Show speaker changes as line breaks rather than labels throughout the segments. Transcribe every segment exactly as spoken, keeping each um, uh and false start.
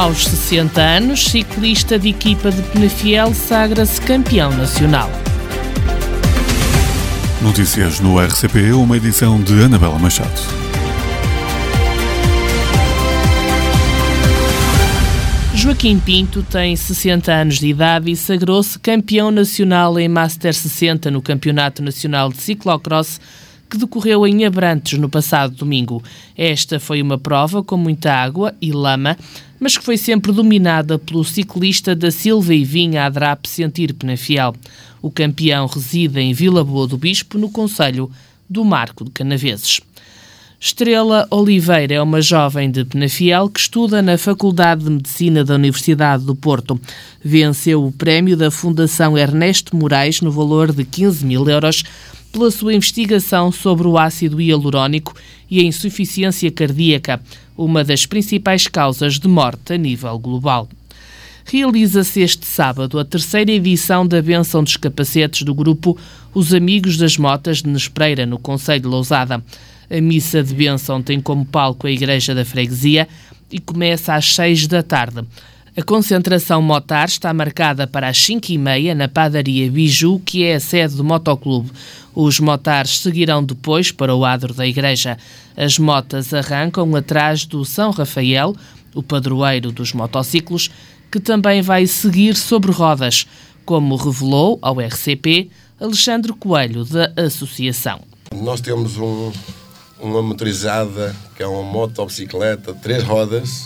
Aos sessenta anos, ciclista de equipa de Penafiel sagra-se campeão nacional.
Notícias no R C P, uma edição de Anabela Machado.
Joaquim Pinto tem sessenta anos de idade e sagrou-se campeão nacional em Master sessenta no Campeonato Nacional de Ciclocross que decorreu em Abrantes no passado domingo. Esta foi uma prova com muita água e lama, mas que foi sempre dominada pelo ciclista da Silva e Vinha Adrape Sentir Penafiel. O campeão reside em Vila Boa do Bispo, no concelho do Marco de Canaveses. Estrela Oliveira é uma jovem de Penafiel que estuda na Faculdade de Medicina da Universidade do Porto. Venceu o prémio da Fundação Ernesto Moraes no valor de quinze mil euros pela sua investigação sobre o ácido hialurónico e a insuficiência cardíaca, uma das principais causas de morte a nível global. Realiza-se este sábado a terceira edição da Bênção dos Capacetes do grupo Os Amigos das Motas de Nespreira, no concelho de Lousada. A missa de bênção tem como palco a Igreja da Freguesia e começa às seis da tarde. A concentração motar está marcada para as cinco e meia na padaria Biju, que é a sede do motoclube. Os motares seguirão depois para o adro da igreja. As motas arrancam atrás do São Rafael, o padroeiro dos motociclos, que também vai seguir sobre rodas, como revelou ao R C P Alexandre Coelho, da associação.
Nós temos um... uma motorizada, que é uma motocicleta de três rodas,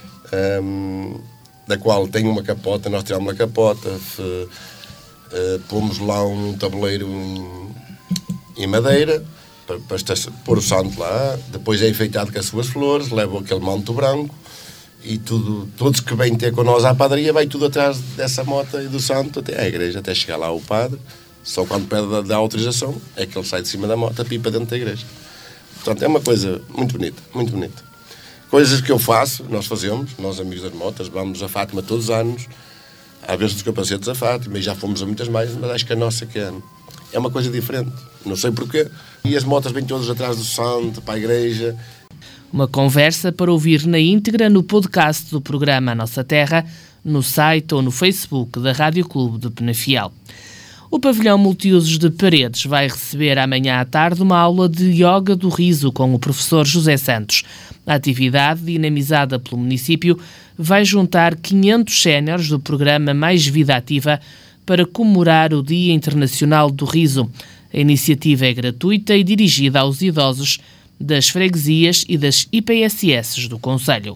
um, da qual tem uma capota. Nós tiramos a capota, f, uh, pomos lá um tabuleiro em, em madeira, para, para estar, pôr o santo lá, depois é enfeitado com as suas flores, leva aquele manto branco, e tudo, todos que vêm ter com nós à padaria, vai tudo atrás dessa moto e do santo até à igreja, até chegar lá o padre. Só quando pede da, da autorização é que ele sai de cima da moto, a pipa dentro da igreja. Portanto, é uma coisa muito bonita, muito bonita. Coisas que eu faço, nós fazemos, nós amigos das motas, vamos a Fátima todos os anos, à vez dos capacetes a Fátima, e já fomos a muitas mais, mas acho que a nossa que é, é uma coisa diferente, não sei porquê. E as motas vêm todas atrás do santo, para a igreja.
Uma conversa para ouvir na íntegra no podcast do programa Nossa Terra, no site ou no Facebook da Rádio Clube de Penafiel. O pavilhão multiusos de Paredes vai receber amanhã à tarde uma aula de Yoga do Riso com o professor José Santos. A atividade, dinamizada pelo município, vai juntar quinhentos séniores do programa Mais Vida Ativa para comemorar o Dia Internacional do Riso. A iniciativa é gratuita e dirigida aos idosos das freguesias e das I P S S do concelho.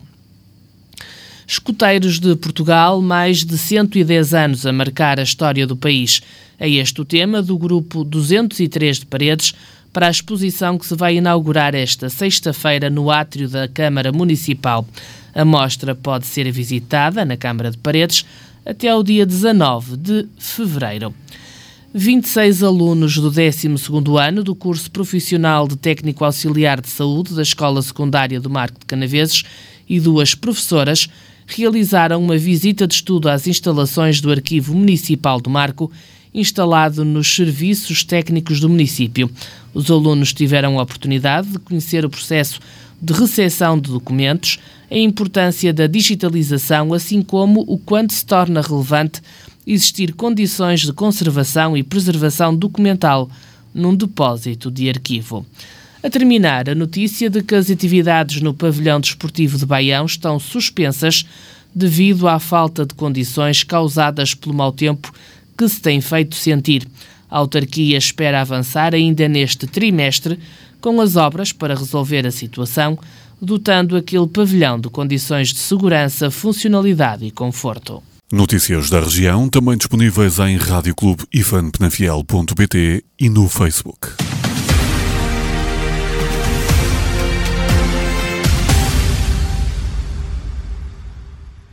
Escoteiros de Portugal, mais de cento e dez anos a marcar a história do país. É este o tema do grupo duzentos e três de Paredes para a exposição que se vai inaugurar esta sexta-feira no átrio da Câmara Municipal. A mostra pode ser visitada na Câmara de Paredes até ao dia dezanove de fevereiro. vinte e seis alunos do décimo segundo ano do curso profissional de técnico auxiliar de saúde da Escola Secundária do Marco de Canaveses e duas professoras realizaram uma visita de estudo às instalações do Arquivo Municipal do Marco, instalado nos serviços técnicos do município. Os alunos tiveram a oportunidade de conhecer o processo de recepção de documentos, a importância da digitalização, assim como o quanto se torna relevante existir condições de conservação e preservação documental num depósito de arquivo. A terminar, a notícia de que as atividades no pavilhão desportivo de Baião estão suspensas devido à falta de condições causadas pelo mau tempo que se tem feito sentir. A autarquia espera avançar ainda neste trimestre com as obras para resolver a situação, dotando aquele pavilhão de condições de segurança, funcionalidade e conforto.
Notícias da região, também disponíveis em rádio clube ifan penafiel ponto pt e no Facebook.